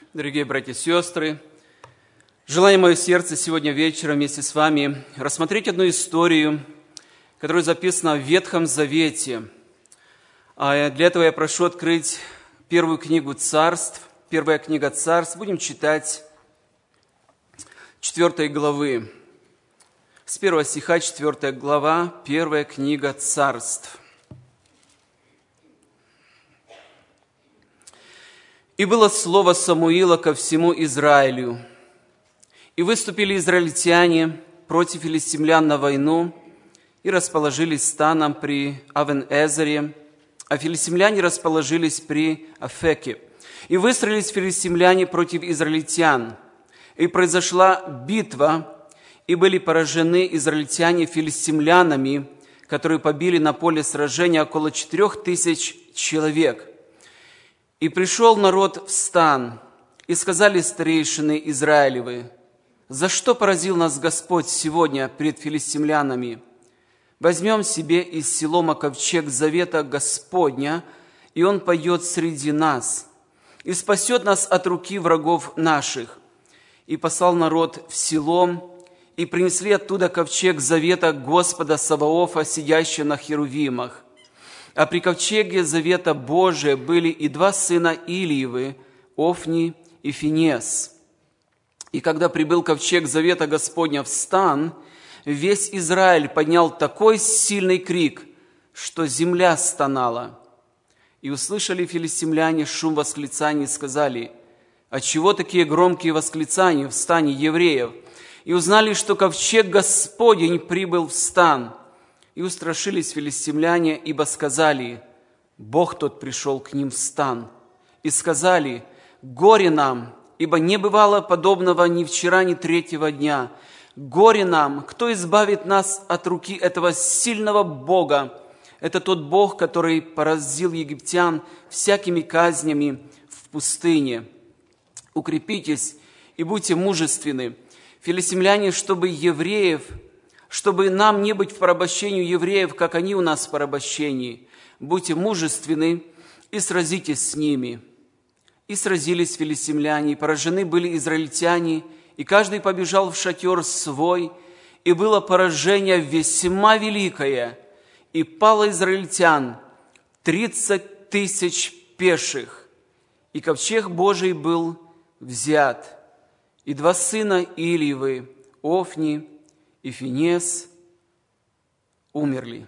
Дорогие братья и сестры, желание мое сердце сегодня вечером вместе с вами рассмотреть одну историю, которая записана в Ветхом Завете. А для этого я прошу открыть первую книгу Царств, первая книга Царств. Будем читать 4 главы. С 1 стиха 4 глава, первая книга Царств. «И было слово Самуила ко всему Израилю. И выступили израильтяне против филистимлян на войну, и расположились станом при Авен-Эзере, а филистимляне расположились при Афеке. И выстроились филистимляне против израильтян. И произошла битва, и были поражены израильтяне филистимлянами, которые побили на поле сражения около 4000 человек. И пришел народ в стан, и сказали старейшины Израилевы: за что поразил нас Господь сегодня пред филистимлянами? Возьмем себе из Силома ковчег завета Господня, и он пойдет среди нас, и спасет нас от руки врагов наших. И послал народ в Силом, и принесли оттуда ковчег завета Господа Саваофа, сидящего на херувимах. А при ковчеге завета Божия были и 2 сына Илиевы, Офни и Финес. И когда прибыл ковчег завета Господня в стан, весь Израиль поднял такой сильный крик, что земля стонала. И услышали филистимляне шум восклицаний и сказали: отчего такие громкие восклицания в стане евреев? И узнали, что ковчег Господень прибыл в стан. И устрашились филистимляне, ибо сказали: Бог тот пришел к ним в стан. И сказали: горе нам, ибо не бывало подобного ни вчера, ни 3-го дня. Горе нам, кто избавит нас от руки этого сильного Бога? Это тот Бог, который поразил египтян всякими казнями в пустыне. Укрепитесь и будьте мужественны, филистимляне, чтобы нам не быть в порабощении евреев, как они у нас в порабощении. Будьте мужественны и сразитесь с ними». И сразились филистимляне, и поражены были израильтяне, и каждый побежал в шатер свой, и было поражение весьма великое, и пало израильтян 30 000 пеших, и ковчег Божий был взят, и 2 сына Илиевы, Офни и Финес, умерли.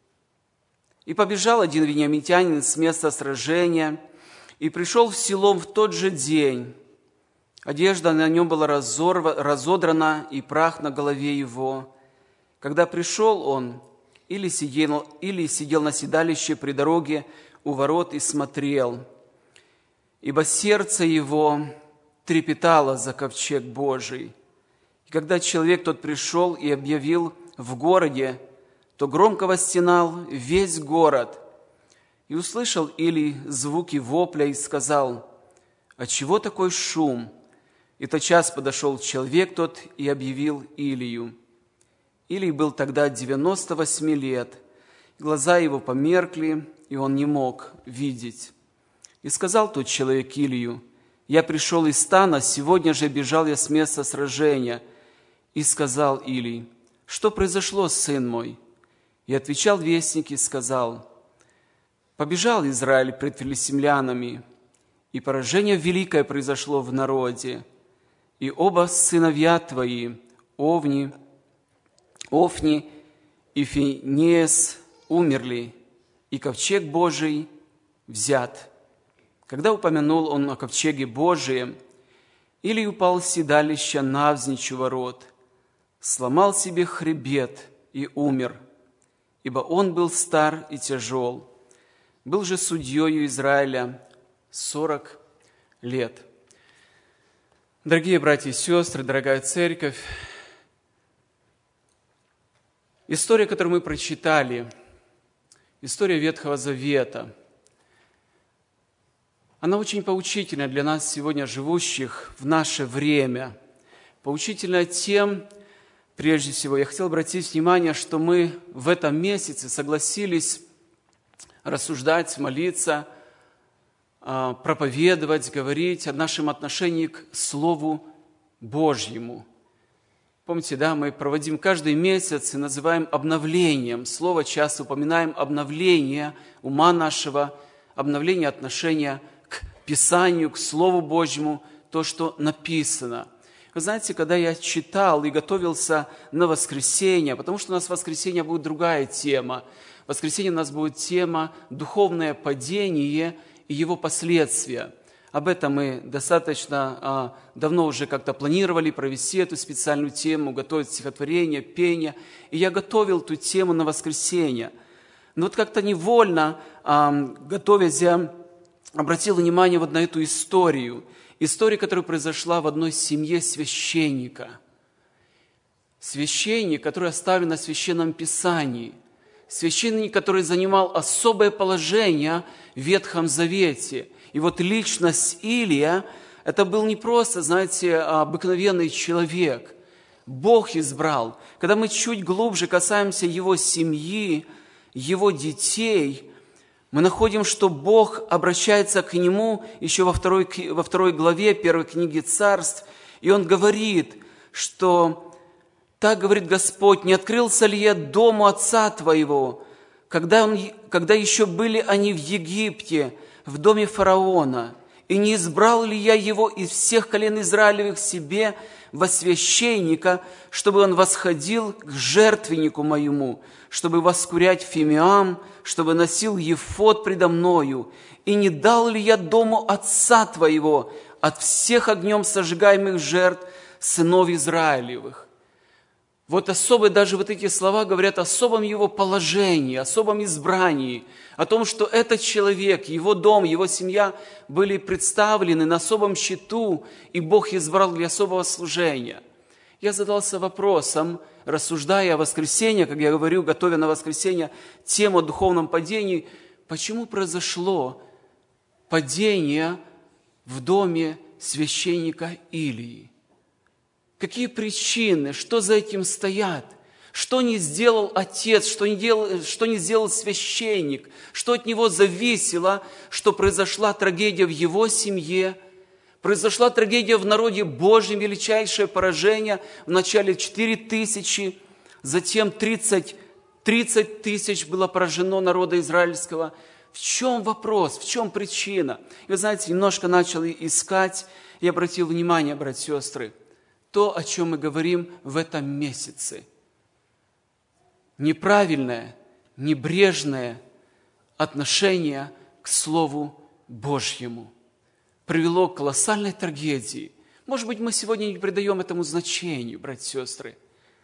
И побежал один вениамитянин с места сражения, и пришел в село в тот же день. Одежда на нем была разодрана, и прах на голове его. Когда пришел он, или сидел на седалище при дороге у ворот и смотрел, ибо сердце его трепетало за ковчег Божий. И когда человек тот пришел и объявил в городе, то громко восстенал весь город. И услышал Илий звуки вопля и сказал: отчего такой шум? И тотчас подошел человек тот и объявил Илию. Илий был тогда 98 лет, глаза его померкли, и он не мог видеть. И сказал тот человек Илию: я пришел из стана, сегодня же бежал я с места сражения. И сказал Илий: что произошло, сын мой? И отвечал вестник и сказал: побежал Израиль пред филистимлянами, и поражение великое произошло в народе, и оба сыновья твои, Офни и Финес, умерли, и ковчег Божий взят. Когда упомянул он о ковчеге Божием, Илий упал с седалища навзничь у ворот, сломал себе хребет и умер, ибо он был стар и тяжел. Был же судьею Израиля 40 лет. Дорогие братья и сестры, дорогая церковь, история, которую мы прочитали, история Ветхого Завета, она очень поучительна для нас сегодня, живущих в наше время. Поучительна тем, прежде всего, я хотел обратить внимание, что мы в этом месяце согласились рассуждать, молиться проповедовать, говорить о нашем отношении к Слову Божьему. Помните, да, мы проводим каждый месяц и называем обновлением. Слово часто упоминаем обновление ума нашего, обновление отношения к Писанию, к Слову Божьему, то, что написано. Вы знаете, когда я читал и готовился на воскресенье, потому что у нас в воскресенье будет другая тема. В воскресенье у нас будет тема «Духовное падение и его последствия». Об этом мы достаточно давно уже как-то планировали провести эту специальную тему, готовить стихотворение, пение. И я готовил эту тему на воскресенье. Но вот как-то невольно, готовясь, я обратил внимание вот на эту историю. История, которая произошла в одной семье священника. Священник, который оставлен на Священном Писании. Священник, который занимал особое положение в Ветхом Завете. И вот личность Илия, это был не просто, знаете, обыкновенный человек. Бог избрал. Когда мы чуть глубже касаемся его семьи, его детей, мы находим, что Бог обращается к нему еще во второй главе первой книги Царств, и он говорит, что так говорит Господь: «Не открылся ли я дому отца твоего, когда еще были они в Египте, в доме фараона, и не избрал ли я его из всех колен Израилевых себе во священника, чтобы он восходил к жертвеннику моему, чтобы воскурять фимиам, чтобы носил ефод предо мною, и не дал ли я дому отца твоего от всех огнем сожигаемых жертв сынов Израилевых». Вот особо даже вот эти слова говорят о особом его положении, особом избрании, о том, что этот человек, его дом, его семья были представлены на особом счету, и Бог избрал для особого служения. Я задался вопросом, рассуждая о воскресенье, как я говорю, готовя на воскресенье тему о духовном падении, почему произошло падение в доме священника Илии? Какие причины, что за этим стоят? Что не сделал отец, что не сделал священник? Что от него зависело, что произошла трагедия в его семье? Произошла трагедия в народе Божьем, величайшее поражение. Вначале 4000, затем 30 тысяч было поражено народа израильского. В чем вопрос, в чем причина? И вы знаете, немножко начал искать и обратил внимание, братья и сестры, то, о чем мы говорим в этом месяце. Неправильное, небрежное отношение к Слову Божьему привело к колоссальной трагедии. Может быть, мы сегодня не придаем этому значению, братья и сестры.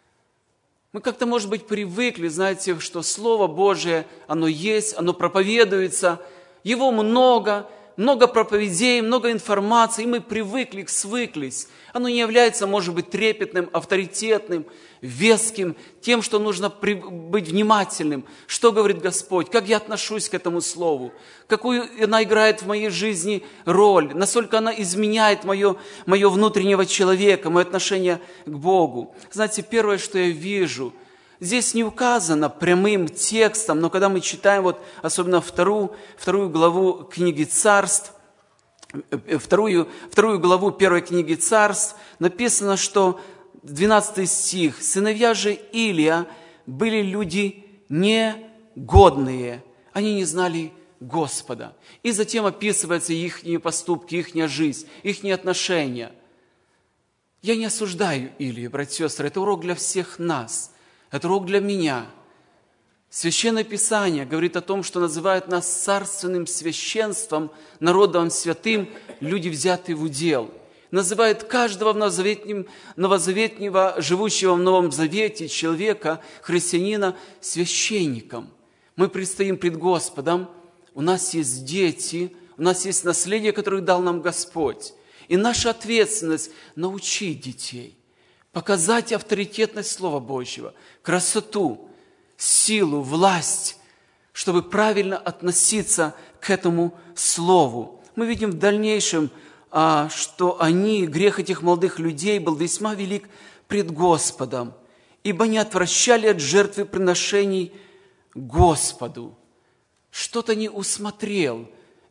Мы как-то, может быть, привыкли, знаете, что Слово Божие, оно есть, оно проповедуется, его много проповедей, много информации, и мы привыкли, свыклись. Оно не является, может быть, трепетным, авторитетным, веским, тем, что нужно быть внимательным. Что говорит Господь? Как я отношусь к этому Слову? Какую она играет в моей жизни роль? Насколько она изменяет мое внутреннего человека, мое отношение к Богу? Знаете, первое, что я вижу, здесь не указано прямым текстом, но когда мы читаем, вот, особенно вторую главу книги Царств, вторую главу первой книги Царств, написано, что 12 стих: «Сыновья же Илия были люди негодные, они не знали Господа». И затем описываются их поступки, их жизнь, их отношения. Я не осуждаю Илию, братья и сестры, это урок для всех нас. Это урок для меня. Священное Писание говорит о том, что называет нас царственным священством, народом святым, люди, взятые в удел. Называет каждого новозаветнего, живущего в Новом Завете человека, христианина, священником. Мы предстоим пред Господом, у нас есть дети, у нас есть наследие, которое дал нам Господь. И наша ответственность – научить детей, показать авторитетность Слова Божьего, красоту, силу, власть, чтобы правильно относиться к этому Слову. Мы видим в дальнейшем, что грех этих молодых людей был весьма велик пред Господом, ибо не отвращали от жертвы приношений Господу. Что-то не усмотрел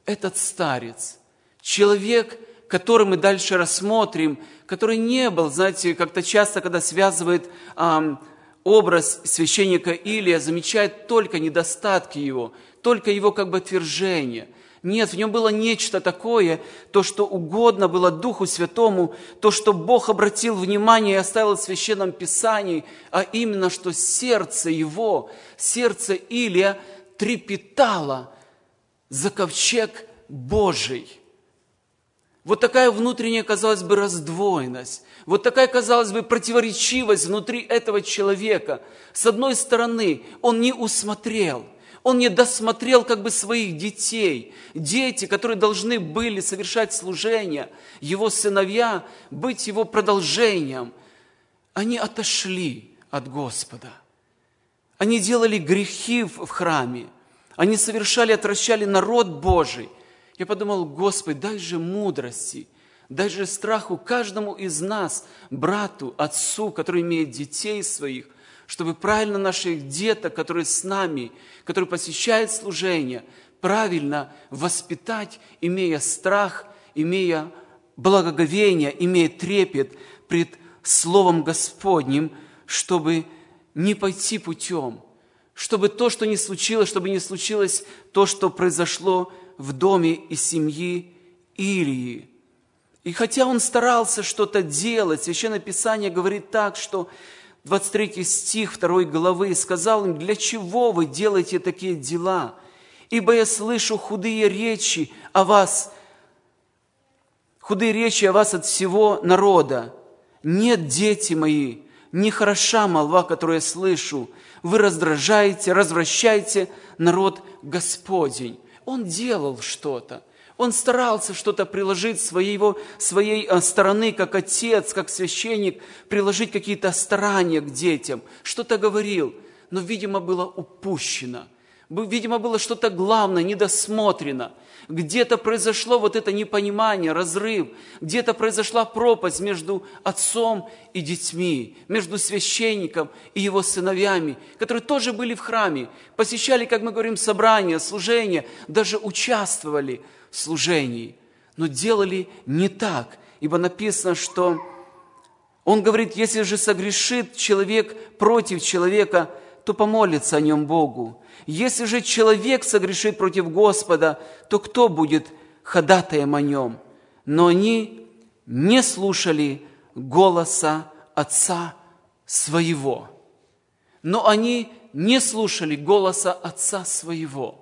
этот старец, человек, который мы дальше рассмотрим, который не был, знаете, как-то часто, когда связывает образ священника Илия, замечает только недостатки его, только его как бы отвержение. Нет, в нем было нечто такое, то, что угодно было Духу Святому, то, что Бог обратил внимание и оставил в Священном Писании, а именно, что сердце его, сердце Илия трепетало за ковчег Божий. Вот такая внутренняя, казалось бы, раздвоенность, вот такая, казалось бы, противоречивость внутри этого человека. С одной стороны, он не усмотрел, он не досмотрел как бы своих детей. Дети, которые должны были совершать служение, его сыновья, быть его продолжением, они отошли от Господа. Они делали грехи в храме, они совершали, отвращали народ Божий. Я подумал: Господи, дай же мудрости, дай же страху каждому из нас, брату, отцу, который имеет детей своих, чтобы правильно наших деток, которые с нами, которые посещают служение, правильно воспитать, имея страх, имея благоговение, имея трепет пред Словом Господним, чтобы не пойти путем, чтобы то, что не случилось, чтобы не случилось то, что произошло в доме и семьи Илии. И хотя он старался что-то делать, Священное Писание говорит так, что 23 стих 2 главы, сказал им: «Для чего вы делаете такие дела? Ибо я слышу худые речи о вас от всего народа. Нет, дети мои, не хороша молва, которую я слышу. Вы раздражаете, развращаете народ Господень». Он делал что-то. Он старался что-то приложить своей стороны, как отец, как священник, приложить какие-то старания к детям. Что-то говорил, но, видимо, было упущено. Видимо, было что-то главное, недосмотрено. Где-то произошло вот это непонимание, разрыв. Где-то произошла пропасть между отцом и детьми, между священником и его сыновьями, которые тоже были в храме, посещали, как мы говорим, собрания, служения, даже участвовали в служении, но делали не так. Ибо написано, что он говорит: если же согрешит человек против человека, то помолится о нем Богу. Если же человек согрешит против Господа, то кто будет ходатаем о нем? Но они не слушали голоса отца своего. Но они не слушали голоса отца своего.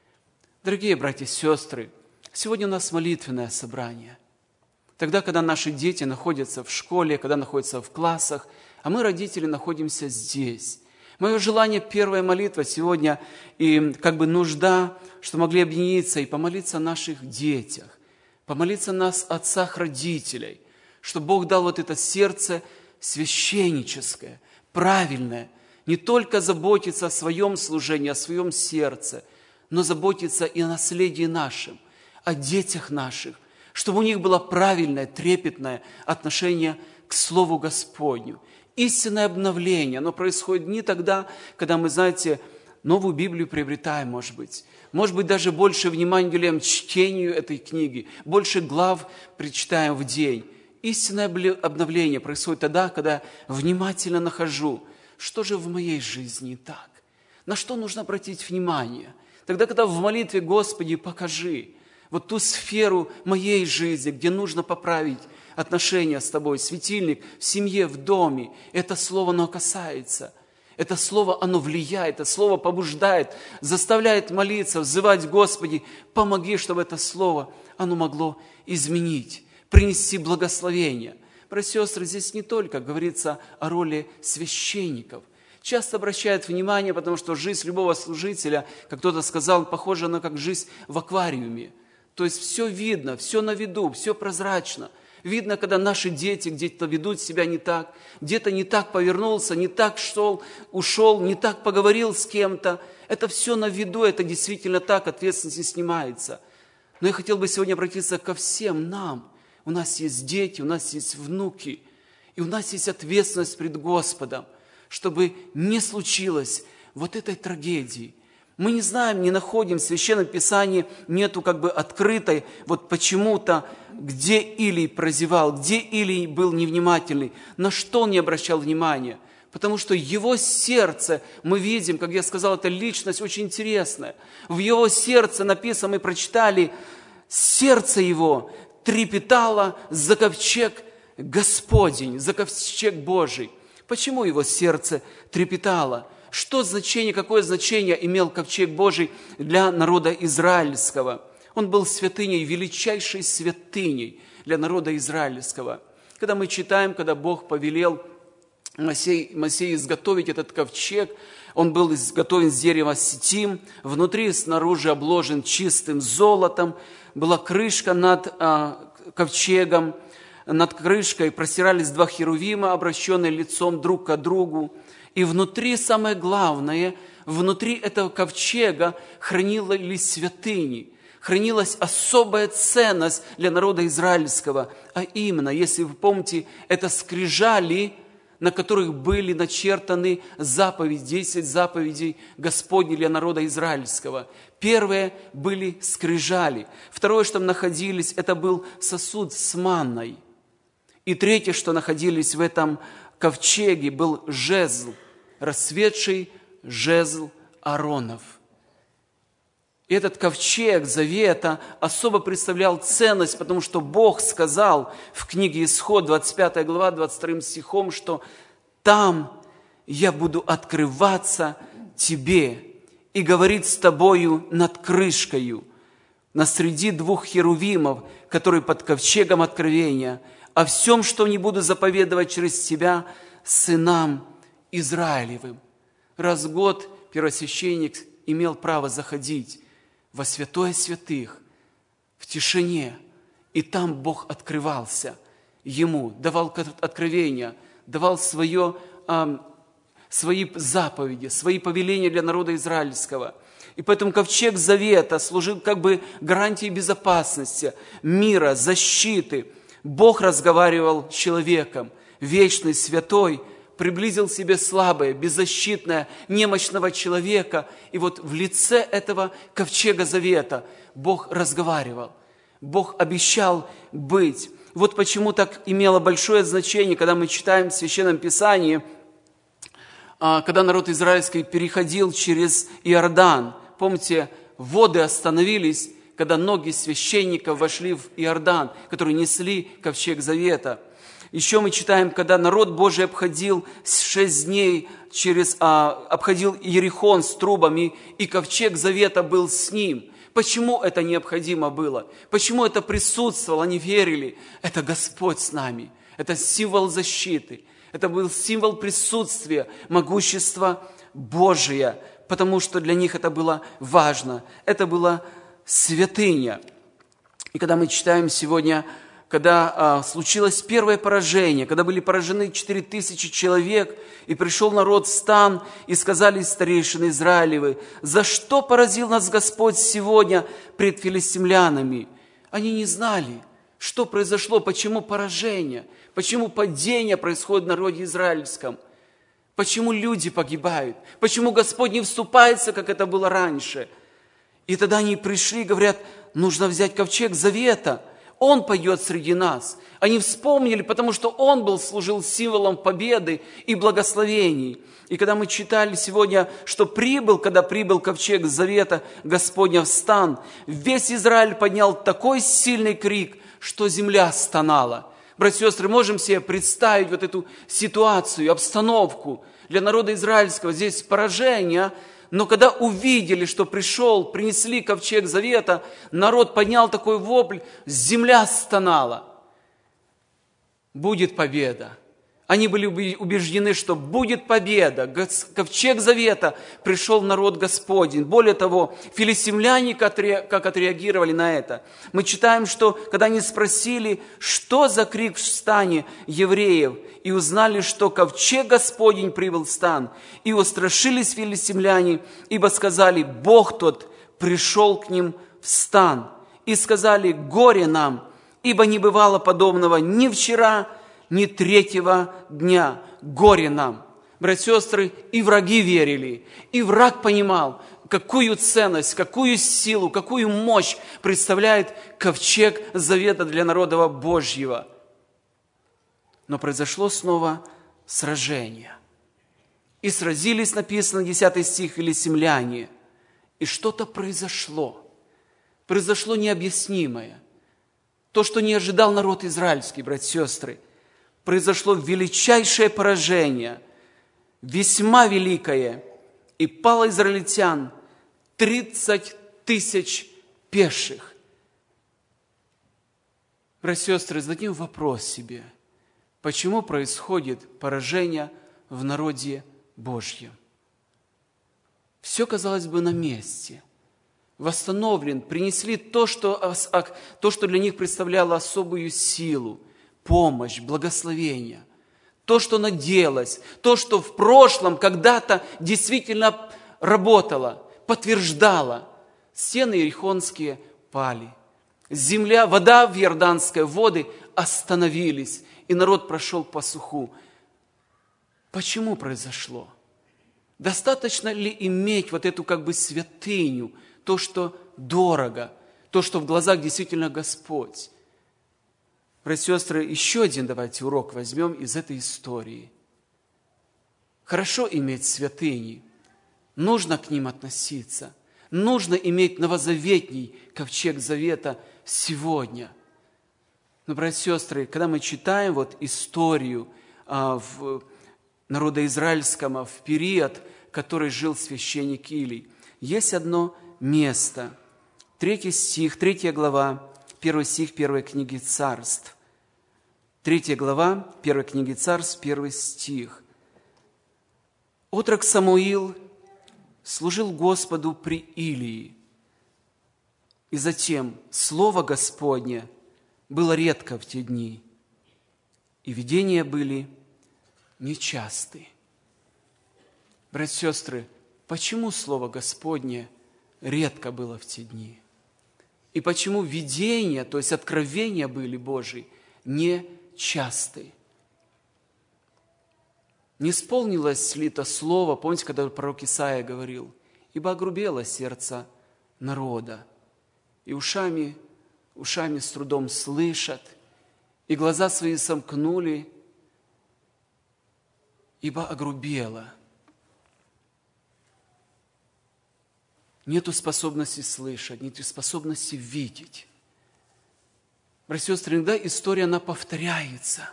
Дорогие братья и сестры, сегодня у нас молитвенное собрание. Тогда, когда наши дети находятся в школе, когда находятся в классах, а мы, родители, находимся здесь. Мое желание, первая молитва сегодня и как бы нужда, что могли объединиться и помолиться о наших детях, помолиться о нас, отцах, родителей, чтобы Бог дал вот это сердце священническое, правильное, не только заботиться о своем служении, о своем сердце, но заботиться и о наследии нашем, о детях наших, чтобы у них было правильное, трепетное отношение к Слову Господню. Истинное обновление, оно происходит не тогда, когда мы, знаете, новую Библию приобретаем, может быть даже больше внимания уделяем чтению этой книги, больше глав прочитаем в день. Истинное обновление происходит тогда, когда внимательно нахожу, что же в моей жизни так, на что нужно обратить внимание. Тогда, когда в молитве: Господи, покажи вот ту сферу моей жизни, где нужно поправить отношения с Тобой, светильник в семье, в доме. Это слово, оно касается. Это слово, оно влияет, это слово побуждает, заставляет молиться, взывать: Господи, помоги, чтобы это слово, оно могло изменить, принести благословение. Братья и сестры, здесь не только говорится о роли священников. Часто обращают внимание, потому что жизнь любого служителя, как кто-то сказал, похожа на как жизнь в аквариуме. То есть все видно, все на виду, все прозрачно. Видно, когда наши дети где-то ведут себя не так, где-то не так повернулся, не так ушел, не так поговорил с кем-то. Это все на виду, это действительно так, ответственность не снимается. Но я хотел бы сегодня обратиться ко всем нам. У нас есть дети, у нас есть внуки, и у нас есть ответственность пред Господом, чтобы не случилось вот этой трагедии. Мы не знаем, не находим в Священном Писании, нету открытой, почему-то, где Илий прозевал, где Илий был невнимательный, на что он не обращал внимания. Потому что его сердце, мы видим, как я сказал, это личность очень интересная. В его сердце написано, мы прочитали, сердце его трепетало за ковчег Господень, за ковчег Божий. Почему его сердце трепетало? Что значение, какое значение имел ковчег Божий для народа израильского? Он был святыней, величайшей святыней для народа израильского. Когда мы читаем, когда Бог повелел Моисею изготовить этот ковчег, он был изготовлен с дерева ситим, внутри и снаружи обложен чистым золотом, была крышка над ковчегом, над крышкой простирались 2 херувима, обращенные лицом друг к другу. И внутри, самое главное, внутри этого ковчега хранились святыни, хранилась особая ценность для народа израильского. А именно, если вы помните, это скрижали, на которых были начертаны заповеди, 10 заповедей Господней для народа израильского. Первые были скрижали. Второе, что там находились, это был сосуд с манной. И третье, что находились в этом ковчеге, был жезл, расцветший жезл Ааронов. И этот ковчег завета особо представлял ценность, потому что Бог сказал в книге Исход, 25 глава, 22 стихом, что «там я буду открываться тебе и говорить с тобою над крышкою, насреди 2 херувимов, которые под ковчегом откровения, о всем, что не буду заповедовать через тебя сынам Израилевым». Раз в год первосвященник имел право заходить во святое святых, в тишине, и там Бог открывался ему, давал откровения, давал свои заповеди, свои повеления для народа израильского. И поэтому ковчег завета служил гарантией безопасности, мира, защиты. Бог разговаривал с человеком, вечный, святой, приблизил к себе слабое, беззащитное, немощного человека. И в лице этого ковчега завета Бог разговаривал. Бог обещал быть. Почему так имело большое значение, когда мы читаем в Священном Писании, когда народ израильский переходил через Иордан. Помните, воды остановились, когда ноги священников вошли в Иордан, которые несли ковчег завета. Еще мы читаем, когда народ Божий обходил 6 дней, обходил Иерихон с трубами, и ковчег завета был с ним. Почему это необходимо было? Почему это присутствовало? Они верили, это Господь с нами, это символ защиты, это был символ присутствия, могущества Божия, потому что для них это было важно, это была святыня. И когда мы читаем сегодня, когда случилось первое поражение, когда были поражены 4000 человек, и пришел народ в стан, и сказали старейшины Израилевы: «За что поразил нас Господь сегодня пред филистимлянами?» Они не знали, что произошло, почему поражение, почему падение происходит в народе израильском, почему люди погибают, почему Господь не вступается, как это было раньше. И тогда они пришли и говорят: нужно взять ковчег завета, Он пойдет среди нас. Они вспомнили, потому что Он служил символом победы и благословений. И когда мы читали сегодня, что когда прибыл ковчег завета Господня в стан, весь Израиль поднял такой сильный крик, что земля стонала. Братья и сестры, можем себе представить эту ситуацию, обстановку для народа израильского. Здесь поражение. Но когда увидели, что принесли ковчег завета, народ поднял такой вопль, земля стонала. Будет победа. Они были убеждены, что будет победа. Ковчег завета пришел в народ Господень. Более того, филистимляне как отреагировали на это. Мы читаем, что когда они спросили, что за крик в стане евреев, и узнали, что ковчег Господень прибыл в стан, и устрашились филистимляне, ибо сказали: Бог тот пришел к ним в стан. И сказали: горе нам, ибо не бывало подобного ни вчера, ни 3-го дня. Горе нам. братья и сестры, и враги верили, и враг понимал, какую ценность, какую силу, какую мощь представляет ковчег завета для народа Божьего. Но произошло снова сражение. И сразились, написано, 10 стих, филистимляне. И что-то произошло. Произошло необъяснимое. То, что не ожидал народ израильский, братья и сестры. Произошло величайшее поражение, весьма великое. И пало израильтян 30 тысяч пеших. Братья и сестры, зададим вопрос себе. Почему происходит поражение в народе Божьем? Все, казалось бы, на месте. Восстановлен, принесли то, что для них представляло особую силу, помощь, благословение. То, что наделось, то, что в прошлом когда-то действительно работало, подтверждало. Стены иерихонские пали. Земля, вода в Иорданской воды остановились, и народ прошел по суху. Почему произошло? Достаточно ли иметь вот эту как бы святыню, то, что дорого, то, что в глазах действительно Господь? Братья и сестры, еще один давайте урок возьмем из этой истории. Хорошо иметь святыни, нужно к ним относиться, нужно иметь новозаветний ковчег завета сегодня. Но, братья и сестры, когда мы читаем вот историю в народа израильского в период, в который жил священник Илий, есть одно место. 3 стих, 3 глава, 1 стих 1 книги Царств. 3 глава, 1 книги Царств, 1 стих. «Отрок Самуил служил Господу при Илии, и затем Слово Господне было редко в те дни, и видения были нечасты». Братья и сестры, почему Слово Господне редко было в те дни? И почему видения, то есть откровения были Божьи, нечасты? Не исполнилось ли это слово, помните, когда пророк Исаия говорил: «Ибо огрубело сердце народа, и ушами с трудом слышат, и глаза свои сомкнули, ибо огрубело». Нету способности слышать, нету способности видеть. Братья и сестры, иногда история, она повторяется.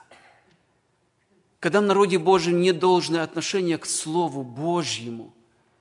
Когда в народе Божьем недолжное отношение к Слову Божьему,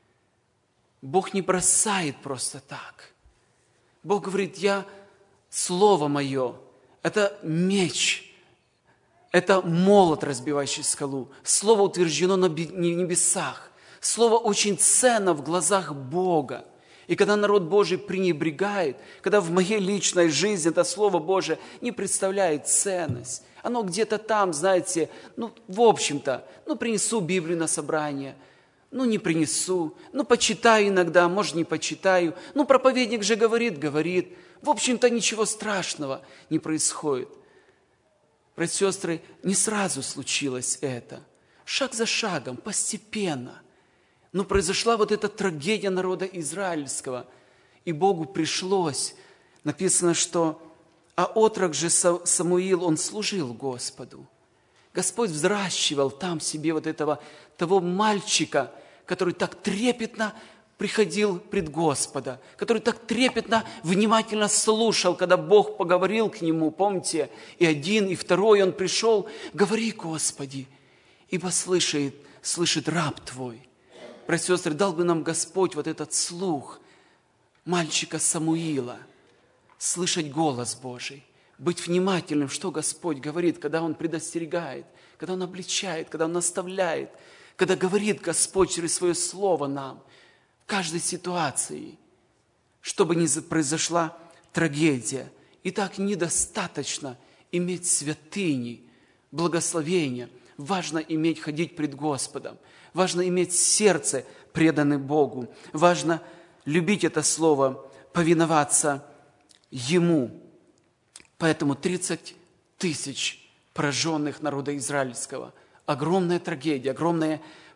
Бог не бросает просто так. Бог говорит: «Я, Слово Мое, это меч, это молот, разбивающий скалу. Слово утверждено на небесах. Слово очень ценно в глазах Бога». И когда народ Божий пренебрегает, когда в моей личной жизни это Слово Божие не представляет ценность, оно где-то там, знаете, в общем-то, принесу Библию на собрание, не принесу, почитаю иногда, может, не почитаю, проповедник же говорит, в общем-то, ничего страшного не происходит. Братья и сестры, не сразу случилось это, шаг за шагом, постепенно. Но произошла вот эта трагедия народа израильского, и Богу пришлось, написано, что «А отрок же Самуил, он служил Господу». Господь взращивал там себе вот того мальчика, который так трепетно приходил пред Господа, который так трепетно, внимательно слушал, когда Бог поговорил к нему, помните, и один, и второй он пришел: «Говори, Господи, ибо слышит раб Твой». Братья и сестры, дал бы нам Господь вот этот слух мальчика Самуила, слышать голос Божий, быть внимательным, что Господь говорит, когда Он предостерегает, когда Он обличает, когда Он наставляет, когда говорит Господь через Свое Слово нам в каждой ситуации, чтобы не произошла трагедия. И так недостаточно иметь святыни, благословения. Важно ходить пред Господом. Важно иметь сердце, преданное Богу. Важно любить это Слово, повиноваться Ему. Поэтому 30 тысяч пораженных народа израильского. Огромная трагедия, огромное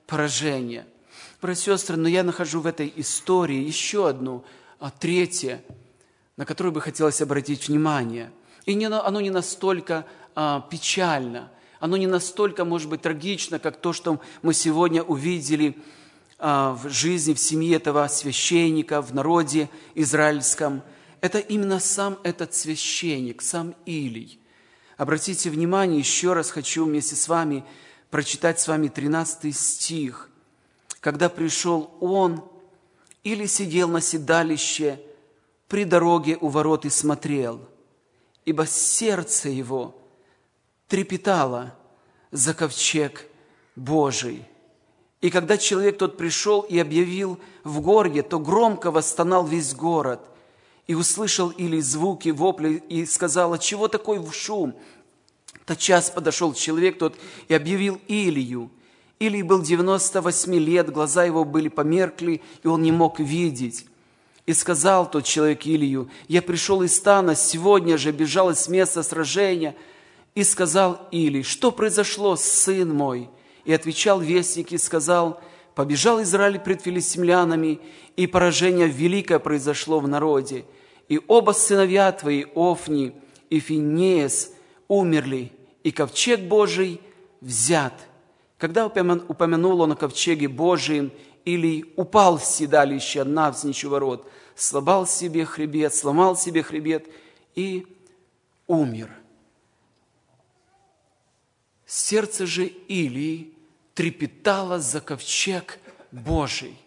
поражение. Братья и сестры, но я нахожу в этой истории еще одну, третье, на которую бы хотелось обратить внимание. И оно не настолько печально, оно не настолько, может быть, трагично, как то, что мы сегодня увидели в жизни, в семье этого священника, в народе израильском. Это именно сам этот священник, сам Илий. Обратите внимание, еще раз хочу вместе с вами прочитать с вами 13 стих. «Когда пришел он, Илий сидел на седалище при дороге у ворот и смотрел, ибо сердце его трепетало за ковчег Божий. И когда человек тот пришел и объявил в городе, то громко восстонал весь город. И услышал Илий звуки, вопли, и сказал: отчего такой шум? Тотчас подошел человек тот и объявил Илию. Илий был 98 лет, глаза его были померкли, и он не мог видеть. И сказал тот человек Илию: я пришел из стана, сегодня же бежал из места сражения. И сказал Илий: что произошло, сын мой? И отвечал вестник и сказал: побежал Израиль пред филистимлянами, и поражение великое произошло в народе. И оба сыновья твои, Офни и Финеес, умерли, и ковчег Божий взят. Когда упомянул он о ковчеге Божием, Илий упал с седалища навзничь у ворот, сломал себе хребет и умер. Сердце же Илии трепетало за ковчег Божий.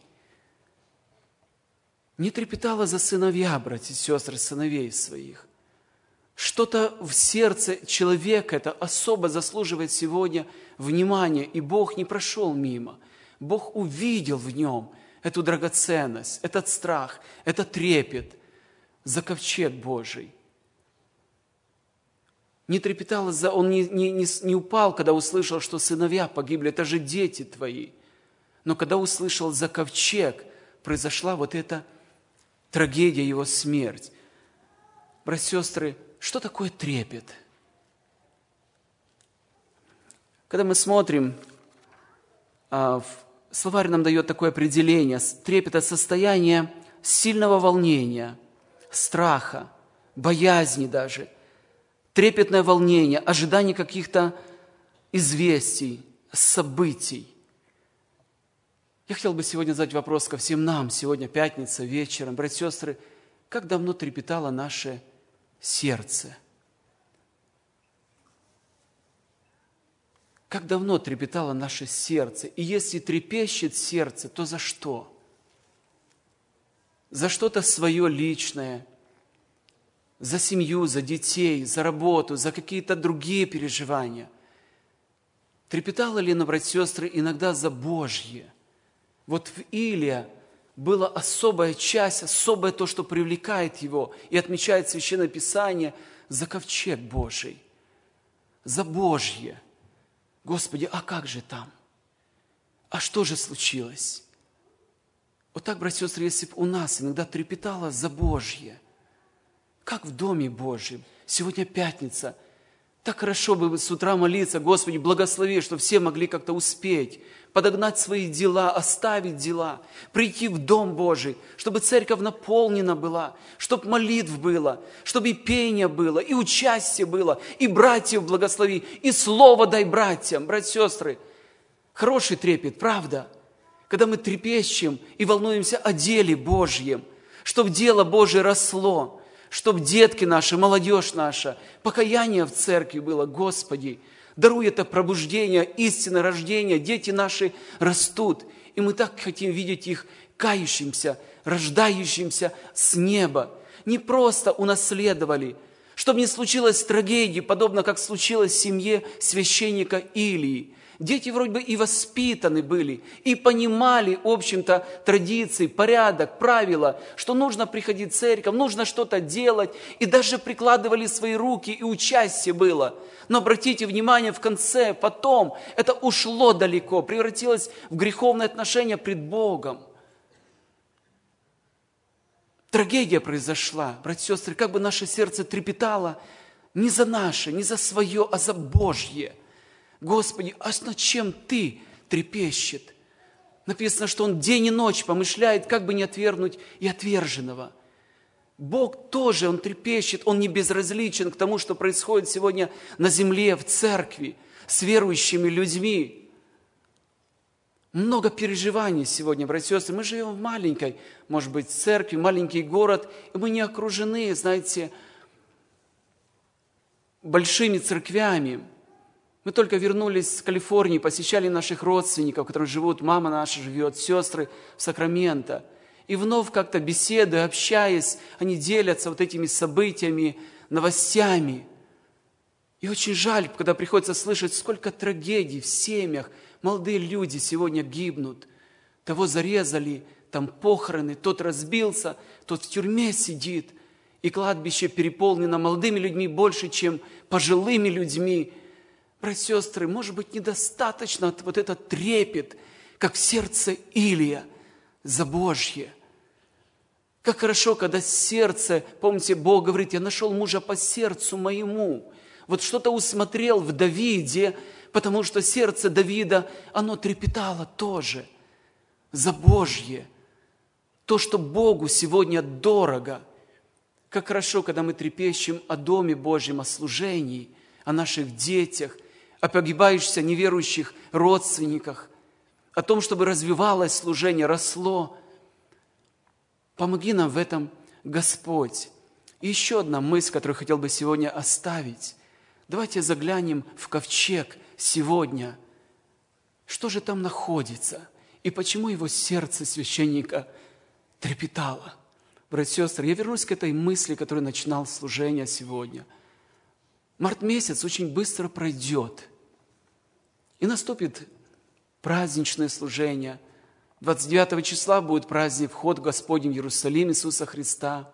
Не трепетало за сыновья, братья и сестры, сыновей своих. Что-то в сердце человека это особо заслуживает сегодня внимания, и Бог не прошел мимо. Бог увидел в нем эту драгоценность, этот страх, этот трепет за ковчег Божий. Не трепетало он не упал, когда услышал, что сыновья погибли, это же дети твои. Но когда услышал за ковчег, произошла вот эта трагедия, его смерть. Братья и сестры, что такое трепет? Когда мы смотрим, словарь нам дает такое определение. Трепет – это состояние сильного волнения, страха, боязни даже. Трепетное волнение, ожидание каких-то известий, событий. Я хотел бы сегодня задать вопрос ко всем нам. Сегодня пятница, вечером. Братья и сестры, как давно трепетало наше сердце? Как давно трепетало наше сердце? И если трепещет сердце, то за что? За что-то свое личное, за семью, за детей, за работу, за какие-то другие переживания. Трепетало ли, братья и сестры, иногда за Божье? Вот в Илия была особая часть, особое то, что привлекает его и отмечает Священное Писание, за ковчег Божий, за Божье. Господи, а как же там? А что же случилось? Вот так, братья и сестры, если бы у нас иногда трепетало за Божье, как в Доме Божьем, сегодня пятница, так хорошо бы с утра молиться: Господи, благослови, чтобы все могли как-то успеть, подогнать свои дела, оставить дела, прийти в Дом Божий, чтобы церковь наполнена была, чтобы молитв было, чтобы и пение было, и участие было, и братьев благослови, и слово дай братьям. Братья и сестры, хороший трепет, правда? Когда мы трепещем и волнуемся о деле Божьем, чтобы дело Божие росло, чтобы детки наши, молодежь наша, покаяние в церкви было. Господи, даруй это пробуждение, истинное рождение. Дети наши растут, и мы так хотим видеть их кающимся, рождающимся с неба. Не просто унаследовали, чтобы не случилось трагедии, подобно как случилось в семье священника Илии. Дети вроде бы и воспитаны были, и понимали, в общем-то, традиции, порядок, правила, что нужно приходить в церковь, нужно что-то делать, и даже прикладывали свои руки, и участие было. Но обратите внимание, в конце, потом, это ушло далеко, превратилось в греховное отношение пред Богом. Трагедия произошла, братья и сестры, как бы наше сердце трепетало не за наше, не за свое, а за Божье. Господи, а над чем Ты трепещет? Написано, что Он день и ночь помышляет, как бы не отвергнуть и отверженного. Бог тоже, Он трепещет, Он не безразличен к тому, что происходит сегодня на земле, в церкви, с верующими людьми. Много переживаний сегодня, братья и сестры. Мы живем в маленькой, может быть, церкви, маленький город, и мы не окружены, знаете, большими церквями. Мы только вернулись с Калифорнии, посещали наших родственников, которые живут, мама наша живет, сестры в Сакраменто. И вновь как-то беседуя, общаясь, они делятся вот этими событиями, новостями. И очень жаль, когда приходится слышать, сколько трагедий в семьях. Молодые люди сегодня гибнут. Того зарезали, там похороны, тот разбился, тот в тюрьме сидит. И кладбище переполнено молодыми людьми больше, чем пожилыми людьми. Братья и сестры, может быть, недостаточно вот этот трепет, как в сердце Илия, за Божье. Как хорошо, когда сердце, помните, Бог говорит, я нашел мужа по сердцу моему. Вот что-то усмотрел в Давиде, потому что сердце Давида, оно трепетало тоже за Божье. То, что Богу сегодня дорого. Как хорошо, когда мы трепещем о Доме Божьем, о служении, о наших детях, о погибающихся неверующих родственниках, о том, чтобы развивалось служение, росло. Помоги нам в этом, Господь. И еще одна мысль, которую хотел бы сегодня оставить. Давайте заглянем в ковчег сегодня. Что же там находится? И почему его сердце священника трепетало? Братья и сестры, я вернусь к этой мысли, которую начинал служение сегодня. Март месяц очень быстро пройдет. И наступит праздничное служение. 29 числа будет праздник вход в Господень в Иерусалим Иисуса Христа.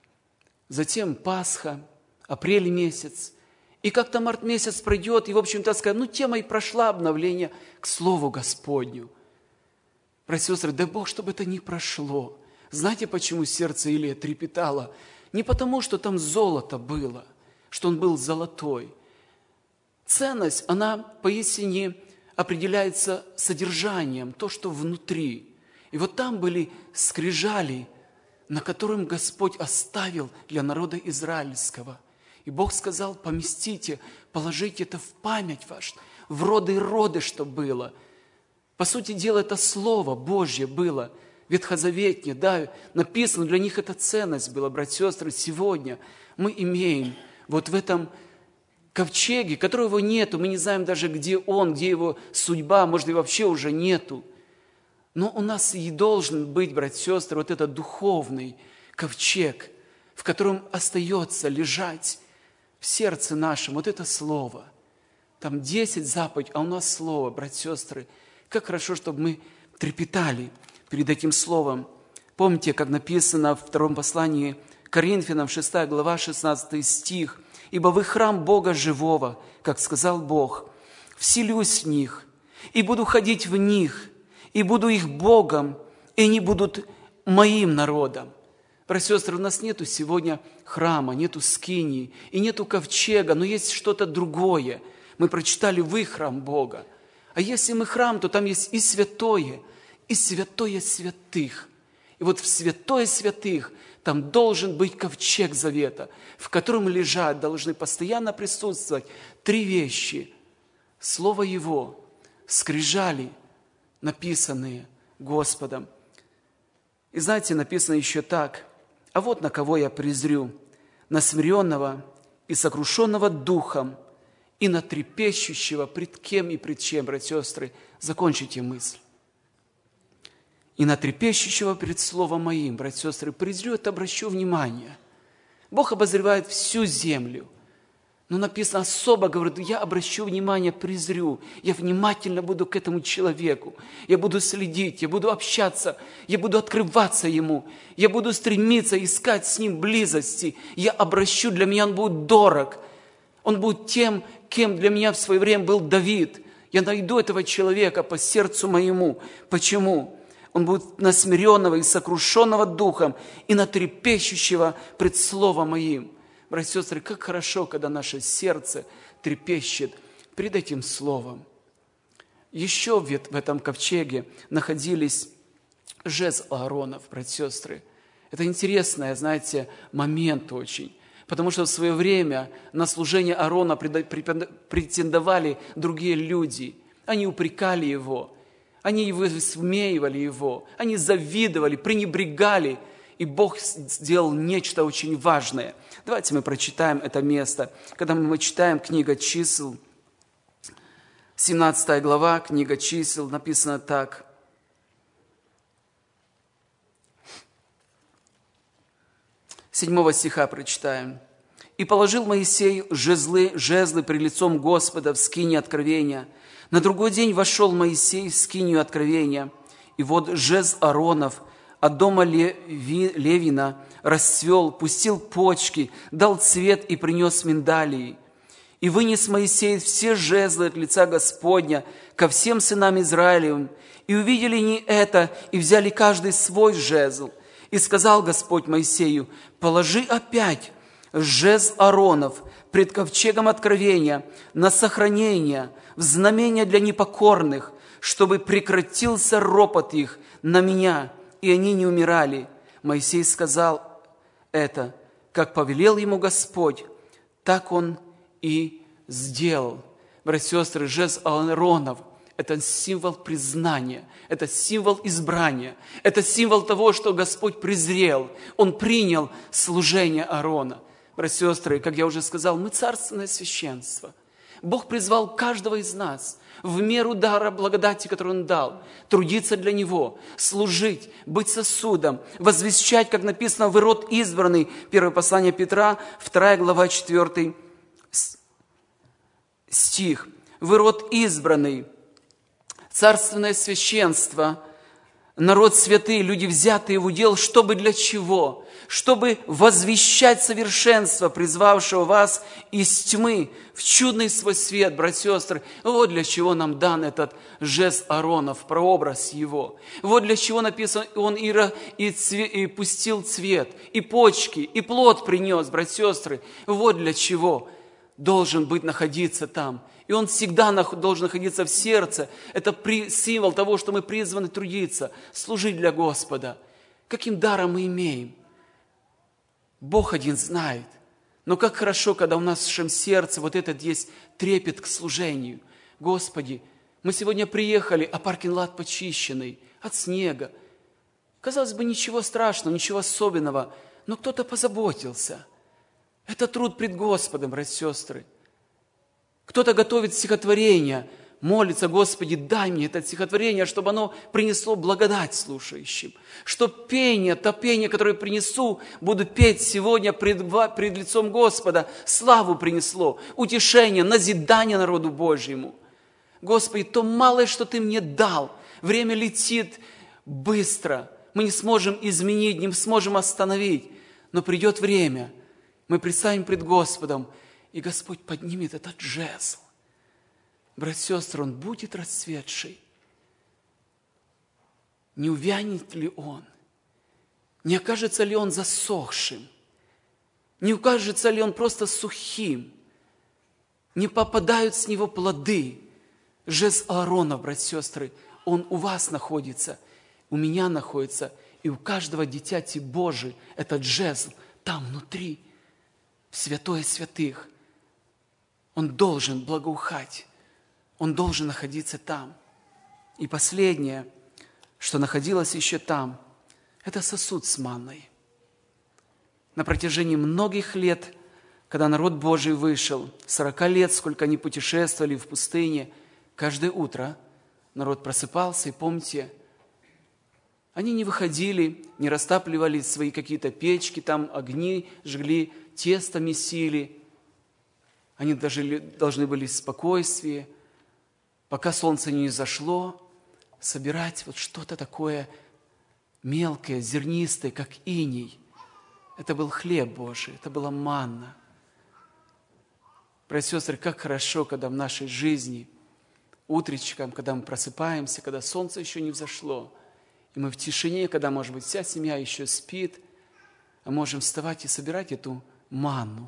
Затем Пасха, апрель месяц. И как-то март месяц пройдет, и, в общем-то, скажем, тема и прошла обновление к Слову Господню. Братья и сестры, дай Бог, чтобы это не прошло. Знаете, почему сердце Илия трепетало? Не потому, что там золото было, что он был золотой. Ценность, она поистине определяется содержанием, то, что внутри. И вот там были скрижали, на котором Господь оставил для народа израильского. И Бог сказал, поместите, положите это в память вашу, в роды и роды, что было. По сути дела, это Слово Божье было, ветхозаветнее, да, написано, для них это ценность была, братья и сестры. Сегодня мы имеем вот в этом ковчеге, которого нету, мы не знаем даже, где он, где его судьба, может, и вообще уже нету. Но у нас и должен быть, братья и сестры, вот этот духовный ковчег, в котором остается лежать в сердце нашем вот это Слово. Там 10 заповедей, а у нас Слово, братья и сестры. Как хорошо, чтобы мы трепетали перед этим Словом. Помните, как написано в втором послании Коринфянам, 6 глава, 16 стих. «Ибо вы храм Бога живого, как сказал Бог, вселюсь в них, и буду ходить в них, и буду их Богом, и они будут моим народом». Братья и сестры, у нас нету сегодня храма, нету скинии, и нету ковчега, но есть что-то другое. Мы прочитали «Вы храм Бога». А если мы храм, то там есть и святое святых. И вот в святое святых там должен быть ковчег завета, в котором лежать должны постоянно присутствовать 3 вещи. Слово Его, скрижали, написанные Господом. И знаете, написано еще так: «А вот на кого я презрю, на смиренного и сокрушенного духом, и на трепещущего пред кем и пред чем». Братья и сестры, закончите мысль. «И на трепещущего пред словом моим», братья и сестры, презрю, это обращу внимание. Бог обозревает всю землю. Но написано особо, говорит, я обращу внимание, презрю. Я внимательно буду к этому человеку. Я буду следить, я буду общаться, я буду открываться ему. Я буду стремиться искать с ним близости. Я обращу, для меня он будет дорог. Он будет тем, кем для меня в свое время был Давид. Я найду этого человека по сердцу моему. Почему? Он будет на смиренного и сокрушенного духом, и на трепещущего пред словом моим. Братья и сестры, как хорошо, когда наше сердце трепещет пред этим словом. Еще в этом ковчеге находились жезл Ааронов, братья и сестры. Это интересный, знаете, момент очень. Потому что в свое время на служение Аарона претендовали другие люди. Они упрекали его, они высмеивали его, они завидовали, пренебрегали. И Бог сделал нечто очень важное. Давайте мы прочитаем это место. Когда мы читаем книга Чисел, 17 глава, книга Чисел, написано так. С 7 стиха прочитаем. «И положил Моисей жезлы пред лицом Господа в скинии откровения. На другой день вошел Моисей в скинию откровения, и вот жезл Ааронов от дома Левина расцвел, пустил почки, дал цвет и принес миндалии. И вынес Моисей все жезлы от лица Господня ко всем сынам Израилевым, и увидели они это, и взяли каждый свой жезл. И сказал Господь Моисею: положи опять жезл Ааронов пред ковчегом откровения на сохранение, в знамение для непокорных, чтобы прекратился ропот их на меня, и они не умирали. Моисей сказал это, как повелел ему Господь, так он и сделал». Братья и сестры, жезл Ааронов – это символ признания, это символ избрания, это символ того, что Господь презрел. Он принял служение Аарона. Братья и сестры, как я уже сказал, мы царственное священство. Бог призвал каждого из нас в меру дара благодати, который Он дал, трудиться для Него, служить, быть сосудом, возвещать, как написано, «Вы род избранный», первое послание Петра, 2 глава, 4 стих. «Вы род избранный, царственное священство, народ святый, люди, взятые в удел, чтобы для чего? Чтобы возвещать совершенство, призвавшего вас из тьмы в чудный свой свет», братья и сестры. Вот для чего нам дан этот жезл Ааронов, прообраз его. Вот для чего написано, он и пустил цвет, и почки, и плод принес, братья и сестры. Вот для чего должен находиться там. И он всегда должен находиться в сердце. Это символ того, что мы призваны трудиться, служить для Господа. Каким даром мы имеем? Бог один знает. Но как хорошо, когда у нас в нашем сердце вот этот есть трепет к служению. Господи, мы сегодня приехали, а паркинг-лот почищенный от снега. Казалось бы, ничего страшного, ничего особенного, но кто-то позаботился. Это труд пред Господом, братья и сестры. Кто-то готовит стихотворение, молится: Господи, дай мне это стихотворение, чтобы оно принесло благодать слушающим. Что то пение, которое принесу, буду петь сегодня пред лицом Господа, славу принесло, утешение, назидание народу Божьему. Господи, то малое, что Ты мне дал, время летит быстро, мы не сможем изменить, не сможем остановить, но придет время, мы предстанем пред Господом, и Господь поднимет этот жезл. Братья и сестры, он будет расцветший. Не увянет ли он? Не окажется ли он засохшим? Не окажется ли он просто сухим? Не попадают с него плоды? Жезл Аарона, братья и сестры, он у вас находится, у меня находится, и у каждого дитяти Божий этот жезл там внутри, в святое святых. Он должен благоухать. Он должен находиться там. И последнее, что находилось еще там, это сосуд с манной. На протяжении многих лет, когда народ Божий вышел, 40 лет, сколько они путешествовали в пустыне, каждое утро народ просыпался, и помните, они не выходили, не растапливали свои какие-то печки, там огни жгли, тесто месили. Они должны были в спокойствии, пока солнце не зашло, собирать вот что-то такое мелкое, зернистое, как иней. Это был хлеб Божий, это была манна. Братья и сестры, как хорошо, когда в нашей жизни, утречком, когда мы просыпаемся, когда солнце еще не взошло, и мы в тишине, когда, может быть, вся семья еще спит, а можем вставать и собирать эту манну,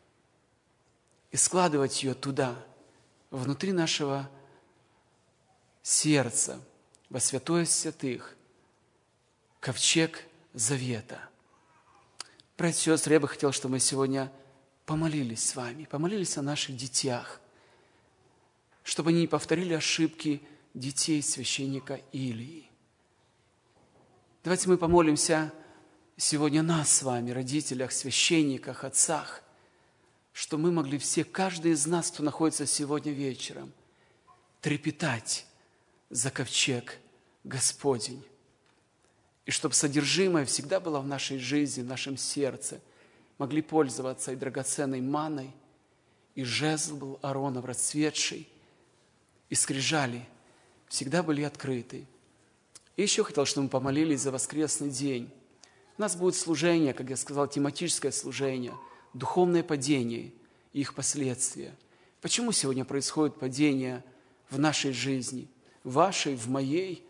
и складывать ее туда, внутри нашего сердца во святое святых, ковчег завета. Братья и сестры, я бы хотел, чтобы мы сегодня помолились с вами, помолились о наших детях, чтобы они не повторили ошибки детей священника Илии. Давайте мы помолимся сегодня нас с вами, родителях, священниках, отцах, что мы могли все, каждый из нас, кто находится сегодня вечером, трепетать за ковчег Господень. И чтобы содержимое всегда было в нашей жизни, в нашем сердце, могли пользоваться и драгоценной манной, и жезл был Ааронов расцветший, и скрижали всегда были открыты. И еще хотел, чтобы мы помолились за воскресный день. У нас будет служение, как я сказал, тематическое служение, духовное падение и их последствия. Почему сегодня происходит падение в нашей жизни, в вашей, в моей?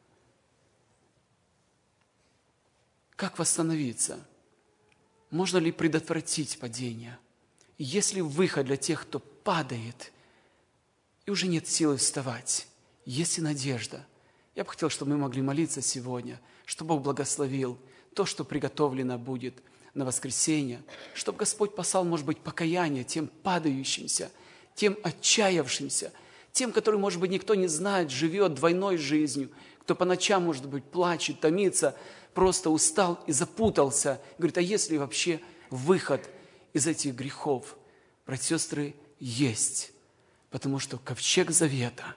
Как восстановиться? Можно ли предотвратить падение? И есть ли выход для тех, кто падает, и уже нет силы вставать? Есть ли надежда? Я бы хотел, чтобы мы могли молиться сегодня, чтобы Бог благословил то, что приготовлено будет на воскресенье, чтобы Господь послал, может быть, покаяние тем падающимся, тем отчаявшимся, тем, которые, может быть, никто не знает, живет двойной жизнью, кто по ночам, может быть, плачет, томится, просто устал и запутался. Говорит, а есть ли вообще выход из этих грехов? Братья и сестры, есть, потому что ковчег завета,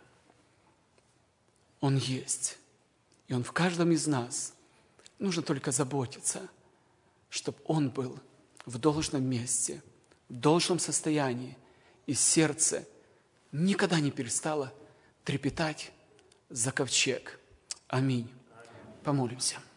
он есть, и он в каждом из нас. Нужно только заботиться, чтобы он был в должном месте, в должном состоянии, и сердце никогда не перестало трепетать за ковчег. Аминь. Помолимся.